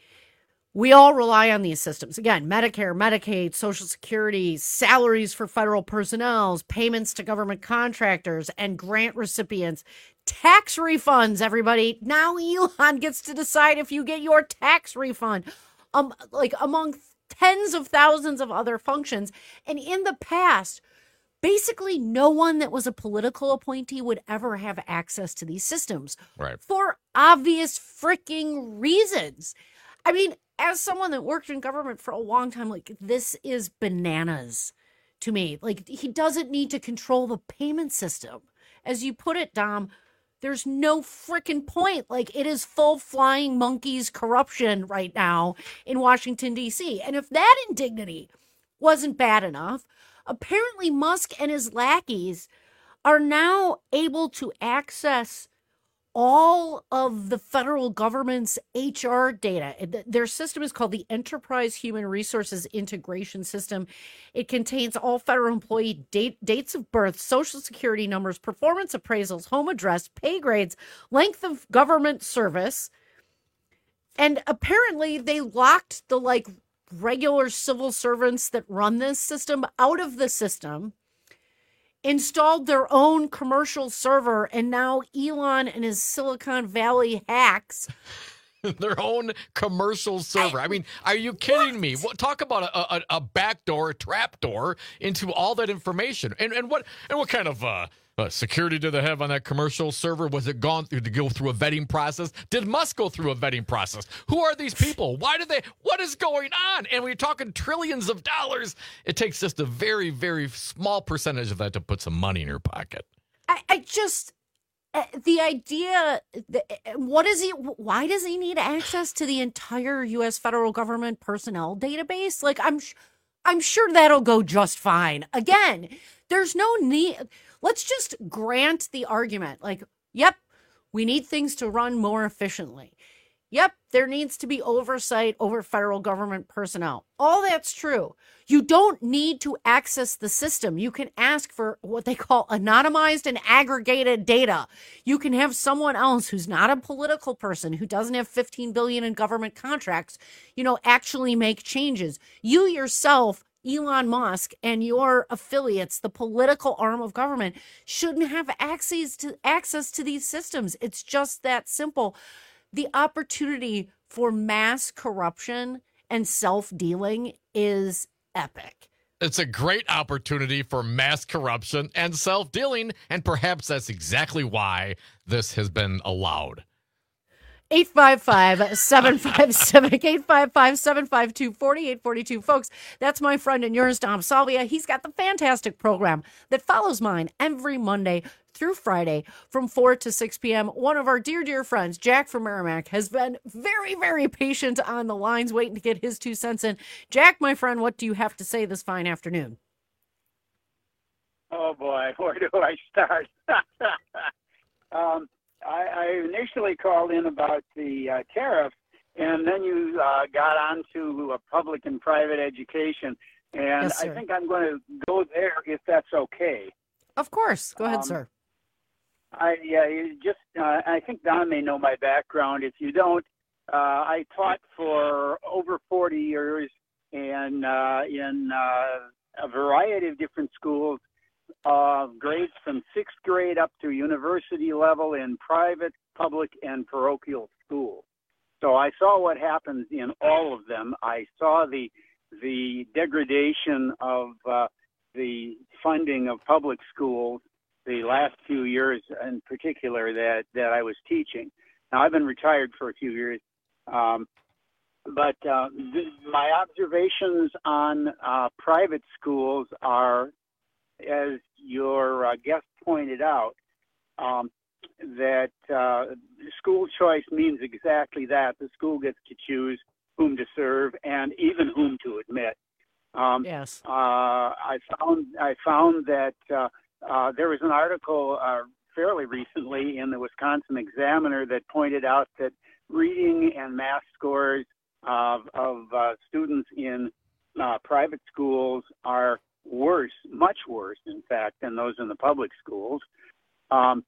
We all rely on these systems. Again, Medicare, Medicaid, Social Security, salaries for federal personnel, payments to government contractors and grant recipients, tax refunds, everybody. Now Elon gets to decide if you get your tax refund, um, like among tens of thousands of other functions. And in the past, basically no one that was a political appointee would ever have access to these systems. Right. For obvious freaking reasons. I mean, as someone that worked in government for a long time, like, this is bananas to me. Like, he doesn't need to control the payment system. As you put it, Dom, there's no freaking point. Like, it is full flying monkeys corruption right now in Washington, D C. And if that indignity wasn't bad enough, apparently Musk and his lackeys are now able to access all of the federal government's H R data. Their system is called the Enterprise Human Resources Integration System. It contains all federal employee date, dates of birth, social security numbers, performance appraisals, home address, pay grades, length of government service. And apparently they locked the like regular civil servants that run this system out of the system, installed their own commercial server, and now Elon and his Silicon Valley hacks their own commercial server. I, I mean, are you kidding what? me? What, talk about a, a, a backdoor, a trapdoor into all that information. And and what and what kind of uh, uh, security did they have on that commercial server? Was it gone through to go through a vetting process? Did Musk go through a vetting process? Who are these people? Why do they? What is going on? And we're talking trillions of dollars. It takes just a very, very small percentage of that to put some money in your pocket. I, I just. Uh, the idea, the, what is he, why does he need access to the entire U S federal government personnel database? Like, I'm, I'm sure that'll go just fine. Again, there's no need. Let's just grant the argument. Like, yep, we need things to run more efficiently. Yep, there needs to be oversight over federal government personnel. All that's true. You don't need to access the system. You can ask for what they call anonymized and aggregated data. You can have someone else who's not a political person, who doesn't have fifteen billion dollars in government contracts, you know, actually make changes. You yourself, Elon Musk, and your affiliates, the political arm of government, shouldn't have access to access to these systems. It's just that simple. The opportunity for mass corruption and self-dealing is epic. It's a great opportunity for mass corruption and self-dealing, and perhaps that's exactly why this has been allowed. eight five five, seven five seven, eight five five, seven five two, four eight four two. Folks, that's my friend and yours, Dom Salvia. He's got the fantastic program that follows mine every Monday through Friday from four to six p.m. One of our dear, dear friends, Jack from Merrimack, has been very, very patient on the lines, waiting to get his two cents in. Jack, my friend, what do you have to say this fine afternoon? Oh, boy, where do I start? um, I, I initially called in about the uh, tariff, and then you uh, got on to uh, public and private education. And Yes, I sir. think I'm going to go there if that's okay. Of course. Go ahead, Um, sir. I yeah, you just uh, I think Don may know my background. If you don't, uh, I taught for over forty years and uh, in uh, a variety of different schools, uh, grades from sixth grade up to university level in private, public, and parochial schools. So I saw what happens in all of them. I saw the the degradation of uh, the funding of public schools the last few years in particular that, that I was teaching. Now, I've been retired for a few years, um, but uh, th- my observations on uh, private schools are, as your uh, guest pointed out, um, that uh, school choice means exactly that. The school gets to choose whom to serve and even whom to admit. Um, yes. Uh, I found I found that uh, uh, there was an article uh, fairly recently in the Wisconsin Examiner that pointed out that reading and math scores of, of uh, students in uh, private schools are worse, much worse, in fact, than those in the public schools. Um,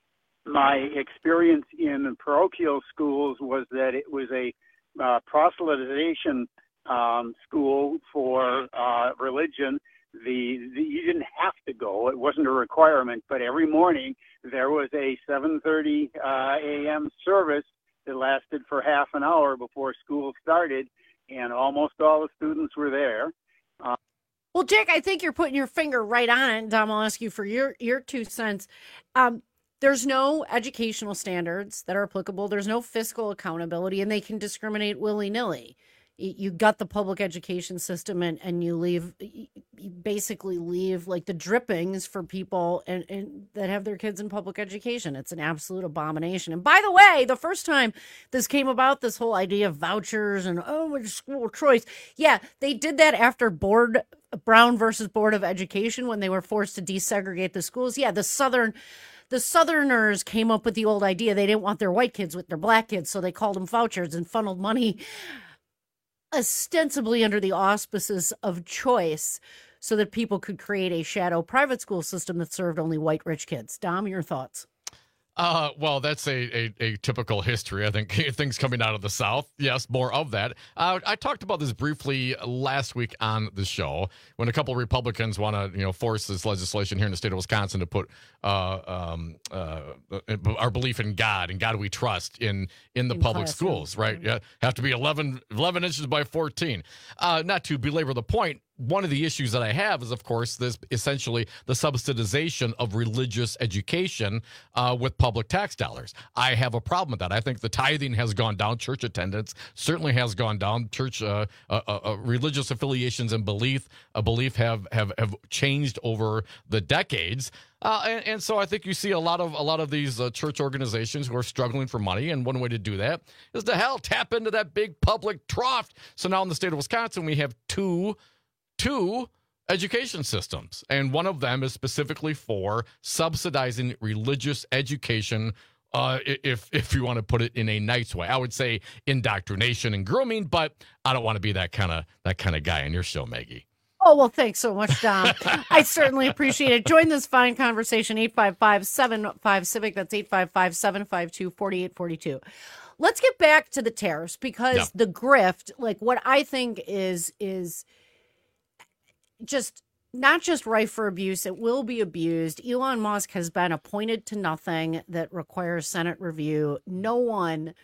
my experience in parochial schools was that it was a uh, proselytization um, school for uh, religion. The, the you didn't have to go; it wasn't a requirement. But every morning there was a seven thirty uh, a.m. service that lasted for half an hour before school started, and almost all the students were there. Uh, Well, Jack, I think you're putting your finger right on it. And Dom, I'll ask you for your, your two cents. Um, there's no educational standards that are applicable. There's no fiscal accountability, and they can discriminate willy-nilly. you gut the public education system and, and you leave, you basically leave like the drippings for people and, and that have their kids in public education. It's an absolute abomination. And by the way, the first time this came about, this whole idea of vouchers and, oh, it's school choice. Yeah, they did that after board Brown versus Board of Education when they were forced to desegregate the schools. Yeah, the Southern The Southerners came up with the old idea. They didn't want their white kids with their black kids, so they called them vouchers and funneled money ostensibly under the auspices of choice so that people could create a shadow private school system that served only white rich kids. Dom, your thoughts? Uh, well, that's a, a, a typical history. I think things coming out of the South. Yes, more of that. Uh, I talked about this briefly last week on the show when a couple of Republicans want to, you know, force this legislation here in the state of Wisconsin to put uh, um, uh, our belief in God and God we trust in in the in public classroom. schools. Right? Yeah, have to be eleven, eleven inches by fourteen. Uh, not to belabor the point. One of the issues that I have is, of course, this essentially the subsidization of religious education uh, with public tax dollars. I have a problem with that. I think the tithing has gone down. Church attendance certainly has gone down. Church uh, uh, uh, religious affiliations and belief uh, belief have, have have changed over the decades. Uh, and, and so I think you see a lot of a lot of these uh, church organizations who are struggling for money, and one way to do that is to hell tap into that big public trough. So now in the state of Wisconsin, we have two. two education systems, and one of them is specifically for subsidizing religious education, uh, if if you want to put it in a nice way. I would say indoctrination and grooming, but I don't want to be that kind of that kind of guy on your show, Maggie. Oh, well, thanks so much, Dom. I certainly appreciate it. Join this fine conversation, eight five five, seven five, CIVIC. That's eight five five, seven five two, four eight four two. Let's get back to the tariffs, because yeah. the grift, like what I think is is – just not just rife for abuse, it will be abused. Elon Musk has been appointed to nothing that requires Senate review. No one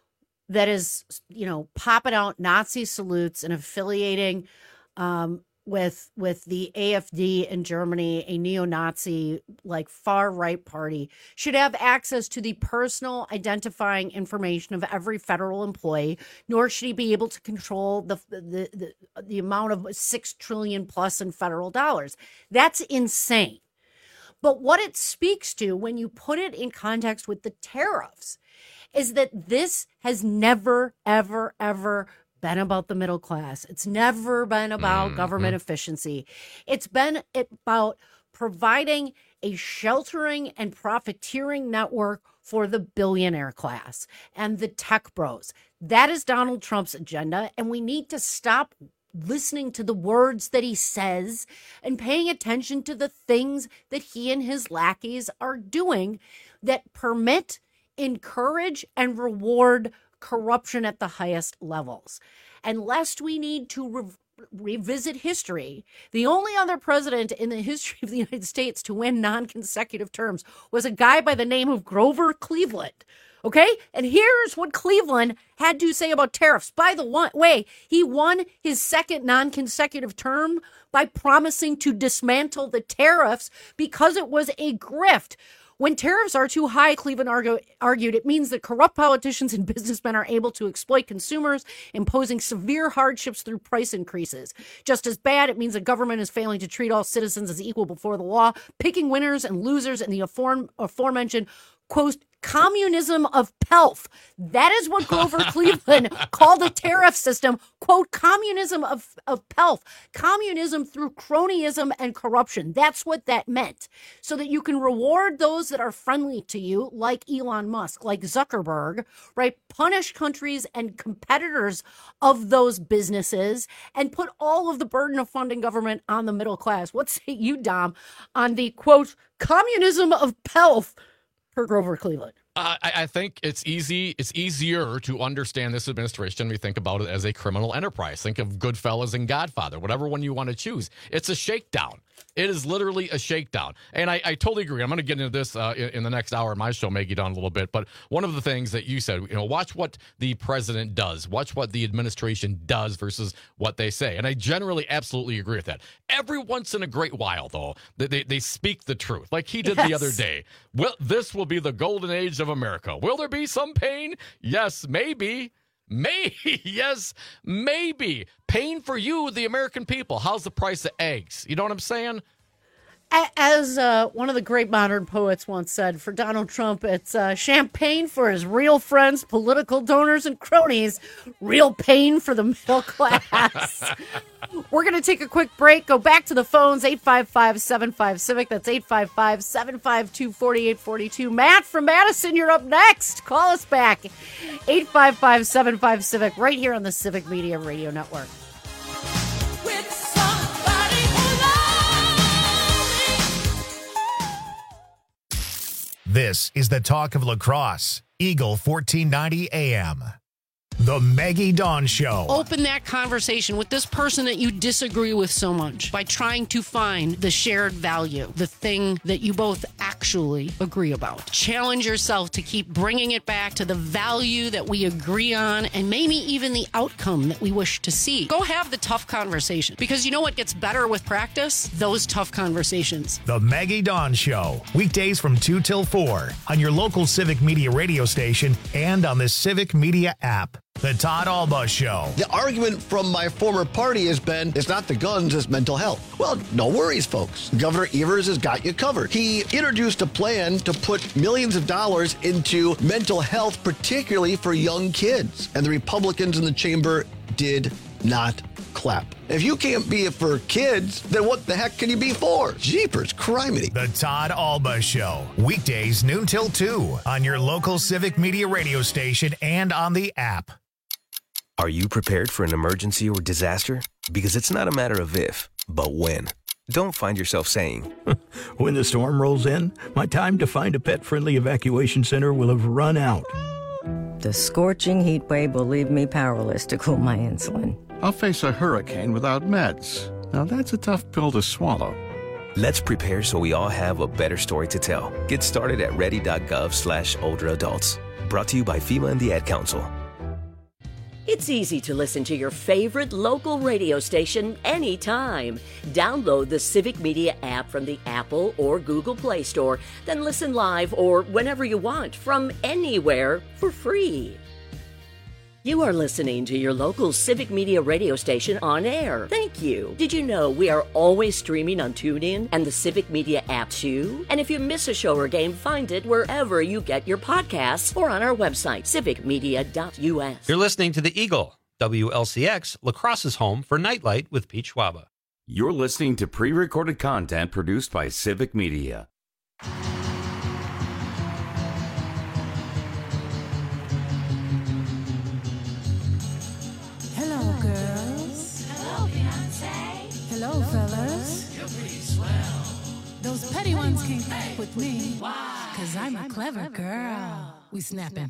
that is, you know, popping out Nazi salutes and affiliating um, with with the A F D in Germany, a neo-Nazi, like far-right party, should have access to the personal identifying information of every federal employee, nor should he be able to control the the the, the amount of six trillion plus in federal dollars. That's insane. But what it speaks to when you put it in context with the tariffs is that this has never, ever, ever been about the middle class. It's never been about mm-hmm. government efficiency. It's been about providing a sheltering and profiteering network for the billionaire class and the tech bros. That is Donald Trump's agenda, and we need to stop listening to the words that he says and paying attention to the things that he and his lackeys are doing that permit, encourage, and reward corruption at the highest levels. And lest we need to re- revisit history, the only other president in the history of the United States to win non-consecutive terms was a guy by the name of Grover Cleveland. Okay? And here's what Cleveland had to say about tariffs. By the one, way, he won his second non-consecutive term by promising to dismantle the tariffs because it was a grift. When tariffs are too high, Cleveland argue, argued, it means that corrupt politicians and businessmen are able to exploit consumers, imposing severe hardships through price increases. Just as bad, it means the government is failing to treat all citizens as equal before the law, picking winners and losers in the afore, aforementioned, quote, communism of pelf. That is what Grover Cleveland called the tariff system, quote, communism of, of pelf. Communism through cronyism and corruption. That's what that meant. So that you can reward those that are friendly to you, like Elon Musk, like Zuckerberg, right? Punish countries and competitors of those businesses and put all of the burden of funding government on the middle class. What say you, Dom, on the, quote, communism of pelf? Grover Cleveland. Uh, I, I think it's easy. It's easier to understand this administration. We think about it as a criminal enterprise. Think of Goodfellas and Godfather, whatever one you want to choose. It's a shakedown. It is literally a shakedown. And I, I totally agree. I'm going to get into this uh, in, in the next hour in my show, Maggie Dawn, a little bit. But one of the things that you said, you know, watch what the president does. Watch what the administration does versus what they say. And I generally absolutely agree with that. Every once in a great while, though, they, they, they speak the truth. Like he did yes. the other day. Well, this will be the golden age of America. Will there be some pain? Yes, maybe. Maybe, yes, maybe. Paying for you, the American people. How's the price of eggs? You know what I'm saying? As uh, one of the great modern poets once said, for Donald Trump, it's uh, champagne for his real friends, political donors, and cronies. Real pain for the middle class. We're going to take a quick break. Go back to the phones, eight five five, seven five, CIVIC. That's eight five five, seven five two, four eight four two. Matt from Madison, you're up next. Call us back. eight five five, seven five, CIVIC, right here on the Civic Media Radio Network. This is the talk of lacrosse. Eagle fourteen ninety A M. The Maggie Dawn Show. Open that conversation with this person that you disagree with so much by trying to find the shared value, the thing that you both actually agree about. Challenge yourself to keep bringing it back to the value that we agree on and maybe even the outcome that we wish to see. Go have the tough conversation, because you know what gets better with practice? Those tough conversations. The Maggie Dawn Show. Weekdays from two till four on your local Civic Media radio station and on the Civic Media app. The Todd Alba Show. The argument from my former party has been, it's not the guns, it's mental health. Well, no worries, folks. Governor Evers has got you covered. He introduced a plan to put millions of dollars into mental health, particularly for young kids. And the Republicans in the chamber did not clap. If you can't be it for kids, then what the heck can you be for? Jeepers, criminy. The Todd Alba Show. Weekdays noon till two on your local Civic Media radio station and on the app. Are you prepared for an emergency or disaster? Because it's not a matter of if, but when. Don't find yourself saying, when the storm rolls in, my time to find a pet-friendly evacuation center will have run out. The scorching heat wave will leave me powerless to cool my insulin. I'll face a hurricane without meds. Now that's a tough pill to swallow. Let's prepare so we all have a better story to tell. Get started at ready.gov slash older adults. Brought to you by FEMA and the Ad Council. It's easy to listen to your favorite local radio station anytime. Download the Civic Media app from the Apple or Google Play Store, then listen live or whenever you want from anywhere for free. You are listening to your local Civic Media radio station on air. Thank you. Did you know we are always streaming on TuneIn and the Civic Media app too? And if you miss a show or game, find it wherever you get your podcasts or on our website, civic media dot u s. You're listening to the Eagle, W L C X, Lacrosse's home for Nightlight with Pete Schwaba. You're listening to pre-recorded content produced by Civic Media. Hello, fellas. You're pretty swell. Those petty ones can't fuck with me. Why? Cause I'm a clever girl. We snapping.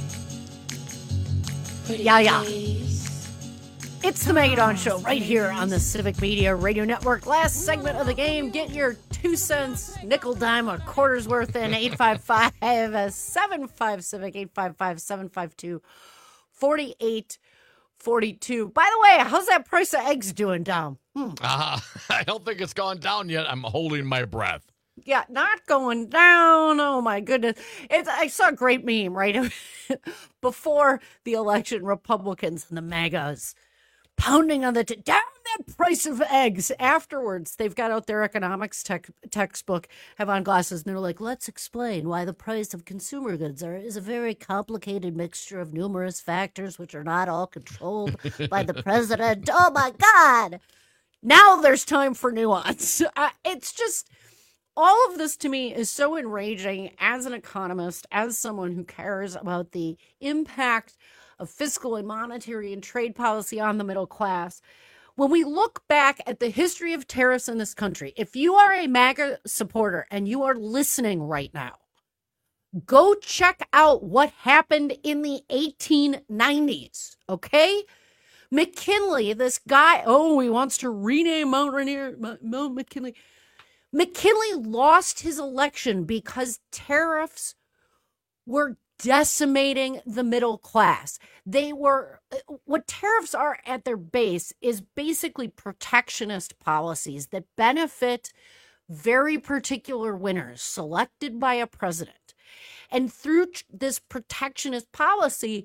Yeah, yeah. It's the Maggie Dawn Show right here on the Civic Media Radio Network. Last segment of the game. Get your two cents, nickel, dime, or quarters worth in. eight five five, seven five, CIVIC, eight five five, seven five two, four eight four two. By the way, how's that price of eggs doing, Dom? Hmm. Uh, I don't think it's gone down yet. I'm holding my breath. Yeah, not going down. Oh, my goodness. It's, I saw a great meme, right? Before the election, Republicans and the MAGAs pounding on the t- down that price of eggs. Afterwards, they've got out their economics tech, textbook, have on glasses, and they're like, let's explain why the price of consumer goods are, is a very complicated mixture of numerous factors which are not all controlled by the president. Oh, my God. Now there's time for nuance. Uh, it's just, all of this to me is so enraging as an economist, as someone who cares about the impact of fiscal and monetary and trade policy on the middle class. When we look back at the history of tariffs in this country, if you are a MAGA supporter and you are listening right now, go check out what happened in the eighteen nineties, okay? McKinley, this guy, oh, he wants to rename Mount Rainier, Mount McKinley. McKinley lost his election because tariffs were decimating the middle class. They were, what tariffs are at their base is basically protectionist policies that benefit very particular winners selected by a president. And through this protectionist policy,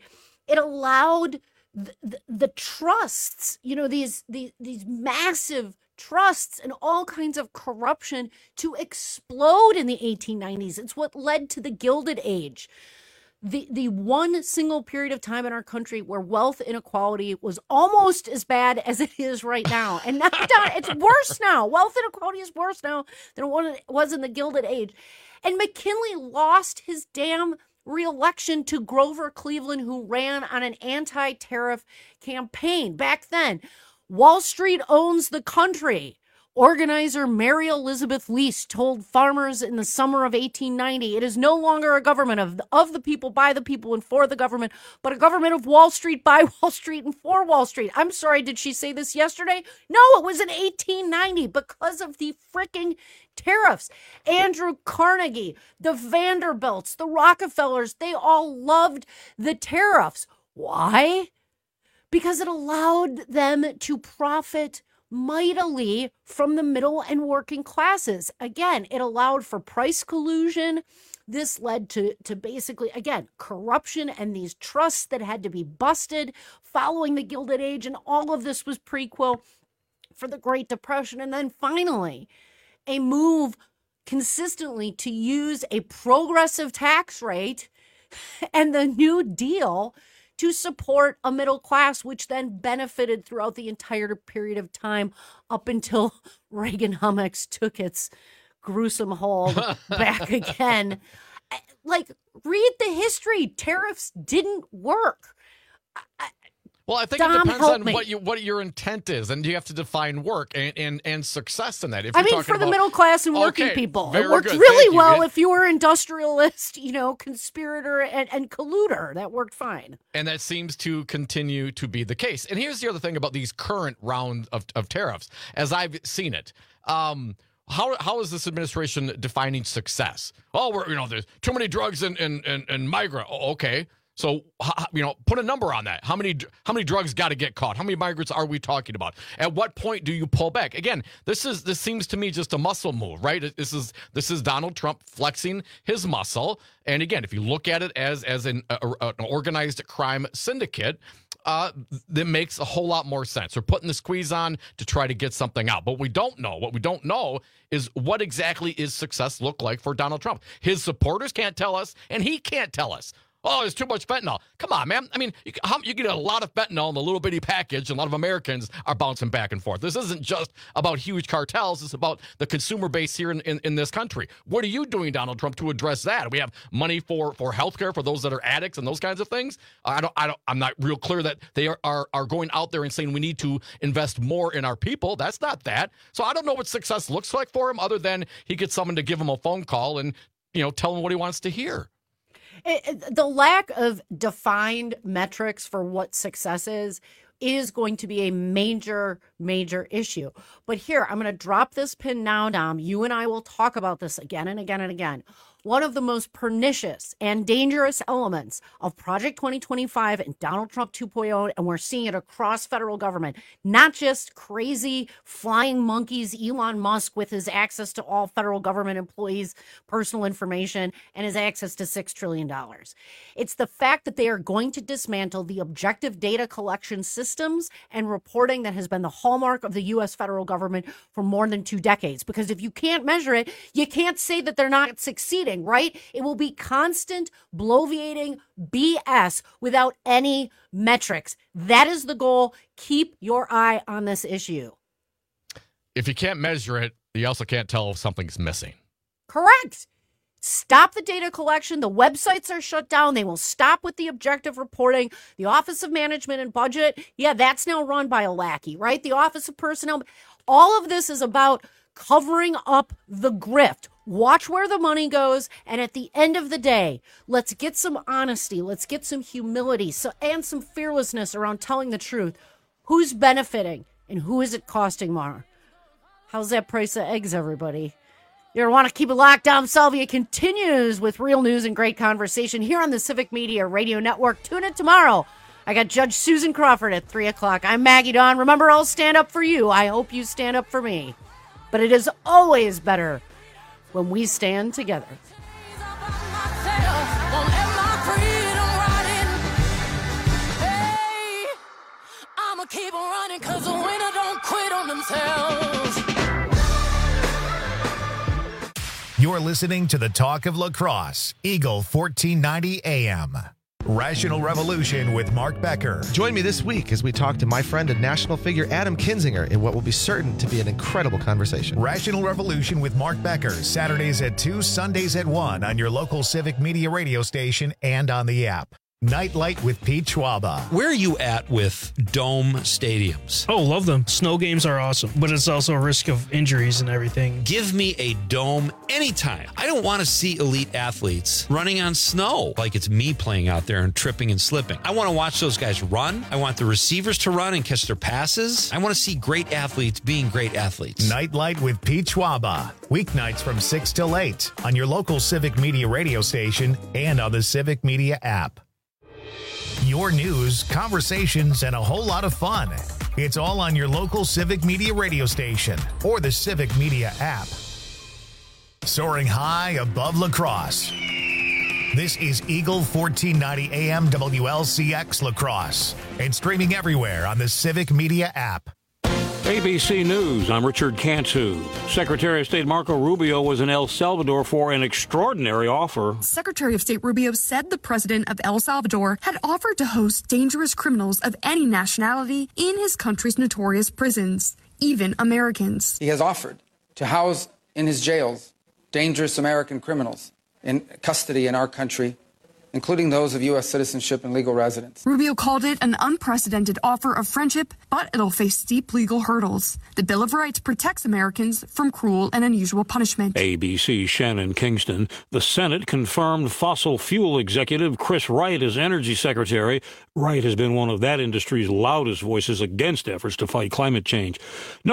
It allowed the, the, the trusts, you know, these, these these massive trusts and all kinds of corruption to explode in the eighteen nineties. It's what led to the Gilded Age. The the one single period of time in our country where wealth inequality was almost as bad as it is right now. And now it's worse now. Wealth inequality is worse now than it was in the Gilded Age. And McKinley lost his damn re-election to Grover Cleveland, who ran on an anti-tariff campaign. Back then, Wall Street owns the country. Organizer Mary Elizabeth Lease told farmers in the summer of eighteen ninety, it is no longer a government of, of the people, by the people, and for the government, but a government of Wall Street, by Wall Street, and for Wall Street. I'm sorry, did she say this yesterday? No, it was in eighteen ninety because of the freaking tariffs. Andrew Carnegie, the Vanderbilts, the Rockefellers, they all loved the tariffs. Why? Because it allowed them to profit mightily from the middle and working classes. Again, it allowed for price collusion. This led to, to basically, again, corruption and these trusts that had to be busted following the Gilded Age. And all of this was prequel for the Great Depression. And then finally, a move consistently to use a progressive tax rate and the New Deal to support a middle class, which then benefited throughout the entire period of time up until Reaganomics took its gruesome hold back again. Like, read the history. Tariffs didn't work. I, Well, I think Dom, it depends on me. what you what your intent is, and you have to define work and and, and success in that. If I you're mean, talking for the about, middle class and working okay, people. very It worked good. really Thank you. well Yeah. if you were industrialist, you know, conspirator and, and colluder. That worked fine. And that seems to continue to be the case. And here's the other thing about these current round of, of tariffs, as I've seen it. Um, how how is this administration defining success? Oh, we're you know, there's too many drugs in in, in, in migrant. Oh, okay. So, you know, put a number on that. How many how many drugs got to get caught? How many migrants are we talking about? At what point do you pull back? Again, this is this seems to me just a muscle move, right? This is this is Donald Trump flexing his muscle. And again, if you look at it as as an, a, an organized crime syndicate, uh, that makes a whole lot more sense. We're putting the squeeze on to try to get something out. But we don't know. What we don't know is what exactly is success look like for Donald Trump. His supporters can't tell us, and he can't tell us. Oh, there's too much fentanyl. Come on, man. I mean, you, how, you get a lot of fentanyl in a little bitty package, and a lot of Americans are bouncing back and forth. This isn't just about huge cartels. It's about the consumer base here in, in, in this country. What are you doing, Donald Trump, to address that? We have money for, for health care for those that are addicts and those kinds of things. I don't, I don't, I'm not real clear that they are, are, are going out there and saying we need to invest more in our people. That's not that. So I don't know what success looks like for him other than he gets someone to give him a phone call and, you know, tell him what he wants to hear. It, it, the lack of defined metrics for what success is is going to be a major, major issue. But here, I'm going to drop this pin now, Dom. You and I will talk about this again and again and again. One of the most pernicious and dangerous elements of Project twenty twenty-five and Donald Trump two point oh, and we're seeing it across federal government, not just crazy flying monkeys, Elon Musk with his access to all federal government employees' personal information and his access to six trillion dollars. It's the fact that they are going to dismantle the objective data collection systems and reporting that has been the hallmark of the U S federal government for more than two decades. Because if you can't measure it, you can't say that they're not succeeding. Right? It will be constant bloviating B S without any metrics. That is the goal. Keep your eye on this issue. If you can't measure it, you also can't tell if something's missing. Correct. Stop the data collection. The websites are shut down. They will stop with the objective reporting. The Office of Management and Budget, yeah, that's now run by a lackey, right? The Office of Personnel. All of this is about covering up the grift. Watch where the money goes, and at the end of the day, let's get some honesty, let's get some humility, so and some fearlessness around telling the truth. Who's benefiting, and who is it costing more? How's that price of eggs, everybody? You want to keep it locked down? Salvia continues with real news and great conversation here on the Civic Media Radio Network. Tune in tomorrow. I got Judge Susan Crawford at three o'clock. I'm Maggie Dawn. Remember, I'll stand up for you. I hope you stand up for me. But it is always better when we stand together. You're listening to the Talk of Lacrosse, Eagle fourteen ninety A M. Rational Revolution with Mark Becker. Join me this week as we talk to my friend and national figure Adam Kinzinger in what will be certain to be an incredible conversation. Rational Revolution with Mark Becker, Saturdays at two, Sundays at one on your local Civic Media radio station and on the app. Nightlight with Pete Schwaba. Where are you at with dome stadiums? Oh, love them. Snow games are awesome, but it's also a risk of injuries and everything. Give me a dome anytime. I don't want to see elite athletes running on snow like it's me playing out there and tripping and slipping. I want to watch those guys run. I want the receivers to run and catch their passes. I want to see great athletes being great athletes. Nightlight with Pete Schwaba. Weeknights from six till eight on your local Civic Media radio station and on the Civic Media app. Your news, conversations, and a whole lot of fun. It's all on your local Civic Media radio station or the Civic Media app. Soaring high above lacrosse. This is Eagle fourteen ninety A M W L C X Lacrosse and streaming everywhere on the Civic Media app. A B C News, I'm Richard Cantu. Secretary of State Marco Rubio was in El Salvador for an extraordinary offer. Secretary of State Rubio said the president of El Salvador had offered to host dangerous criminals of any nationality in his country's notorious prisons, even Americans. He has offered to house in his jails dangerous American criminals in custody in our country, including those of U S citizenship and legal residence. Rubio called it an unprecedented offer of friendship, but it'll face steep legal hurdles. The Bill of Rights protects Americans from cruel and unusual punishment. A B C's Shannon Kingston. The Senate confirmed fossil fuel executive Chris Wright as Energy Secretary. Wright has been one of that industry's loudest voices against efforts to fight climate change. No